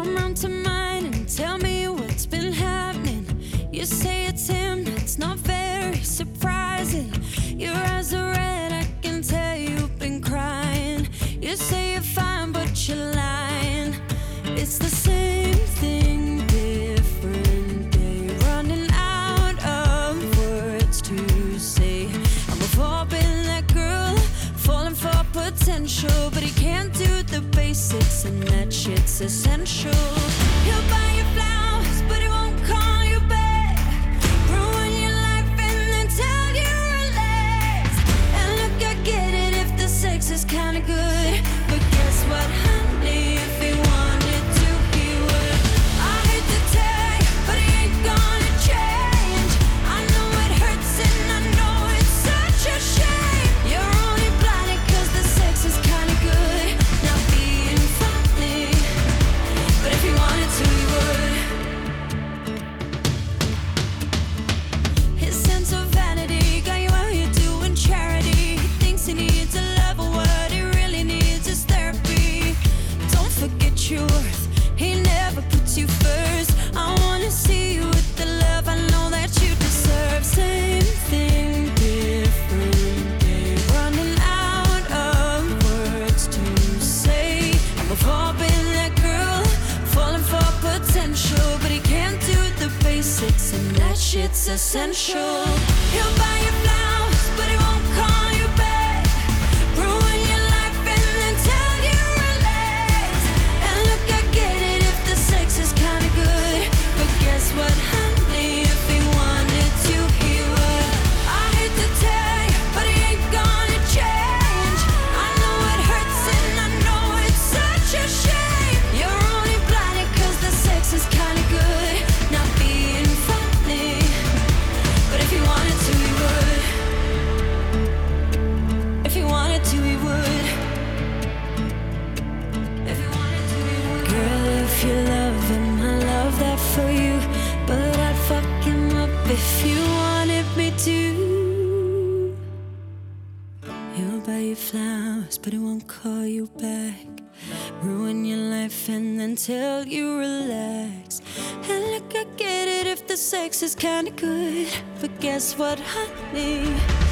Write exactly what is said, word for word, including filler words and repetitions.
Come round to mine and tell me what's been happening. You say it's him, that's not very surprising. Your eyes are red, I can tell you've been crying. You say you're fine, but you're lying. It's the same thing, different day. Running out of words to say. I'm a fall in that girl, falling for potential, but he can't do the basics, and that shit's essential. He'll buy you flowers, but he won't call you back. Ruin your life and then tell you relax. And look, I get it if the sex is kinda good, but guess what, honey? If he wanted to, he would. I hate to tell you, but he ain't gonna change. I know it hurts and I know it's such a shame. You're only blinded 'cause the sex is kinda good, not being funny. But if he wanted to, he would. His sense of vanity got you out here doing charity. He thinks he needs a love, but what he really needs is therapy. Don't forget your worth, he never puts you first. I wanna see you with the love I know that you deserve. Same thing, different day. Running out of words to say. I'm a fall in that girl, falling for potential, but he can't do the basics, and that shit's essential. He'll buy you flowers, but he won't call you back. Ruin your life and then tell you relax. And look, I get it if the sex is kinda good, but guess what, honey? If he wanted to, he would. I hate to tell you, but he ain't gonna change. I know it hurts and I know it's such a shame. You're only blinded 'cause the sex is kinda good, not being funny. But if he wanted to, he would. If he wanted to, he would. If he wanted to, he would. Girl, if you love him, I love that for you, but I'd fuck him up if you wanted me to. He'll buy you flowers, but he won't call you back. Ruin your life and then tell you relax. And look, I get it if the sex is kinda good, but guess what, honey?